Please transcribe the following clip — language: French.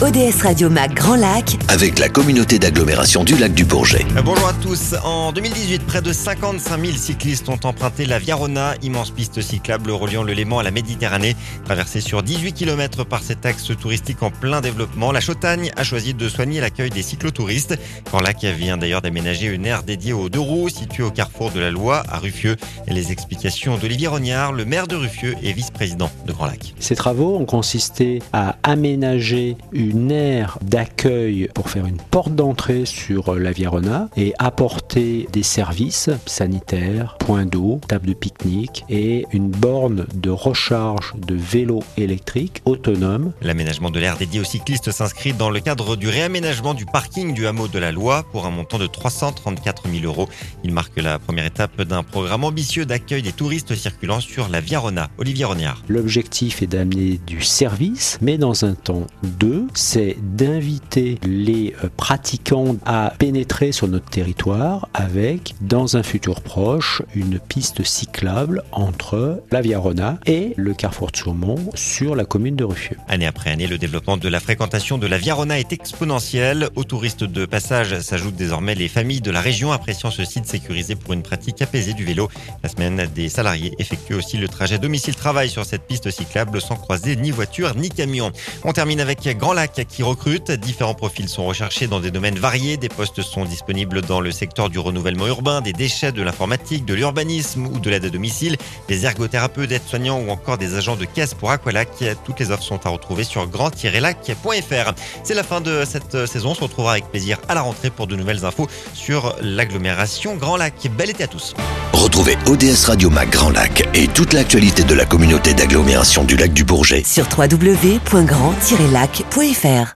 ODS Radio Mac Grand Lac avec la communauté d'agglomération du lac du Bourget. Bonjour à tous. En 2018, près de 55 000 cyclistes ont emprunté la Via Rona, immense piste cyclable reliant le Léman à la Méditerranée. Traversée sur 18 km par cet axe touristique en plein développement, la Chautagne a choisi de soigner l'accueil des cyclotouristes. Grand Lac vient d'ailleurs d'aménager une aire dédiée aux deux roues située au carrefour de la Loire à Ruffieux. Et les explications d'Olivier Rognard, le maire de Ruffieux et vice-président de Grand Lac. Ces travaux ont consisté à aménager une aire d'accueil pour faire une porte d'entrée sur la Via Rona et apporter des services sanitaires, points d'eau, table de pique-nique et une borne de recharge de vélos électriques autonomes. L'aménagement de l'aire dédiée aux cyclistes s'inscrit dans le cadre du réaménagement du parking du hameau de la Loire pour un montant de 334 000 €. Il marque la première étape d'un programme ambitieux d'accueil des touristes circulant sur la Via Rona. Olivier Rognard. L'objectif est d'amener du service, mais dans un temps 2, c'est d'inviter les pratiquants à pénétrer sur notre territoire avec, dans un futur proche, une piste cyclable entre la Via Rona et le carrefour de Chaumont sur la commune de Ruffieux. Année après année, le développement de la fréquentation de la Via Rona est exponentiel. Aux touristes de passage s'ajoutent désormais les familles de la région appréciant ce site sécurisé pour une pratique apaisée du vélo. La semaine, des salariés effectuent aussi le trajet domicile-travail sur cette piste cyclable sans croiser ni voiture ni camion. On termine avec Grand Lac qui recrute. Différents profils sont recherchés dans des domaines variés. Des postes sont disponibles dans le secteur du renouvellement urbain, des déchets, de l'informatique, de l'urbanisme ou de l'aide à domicile, des ergothérapeutes, aides-soignants ou encore des agents de caisse pour Aqualac. Toutes les offres sont à retrouver sur grand-lac.fr. C'est la fin de cette saison. On se retrouvera avec plaisir à la rentrée pour de nouvelles infos sur l'agglomération Grand Lac. Bel été à tous. Retrouvez ODS Radio Mac Grand Lac et toute l'actualité de la communauté d'agglomération du lac du Bourget sur www.grand-lac.fr.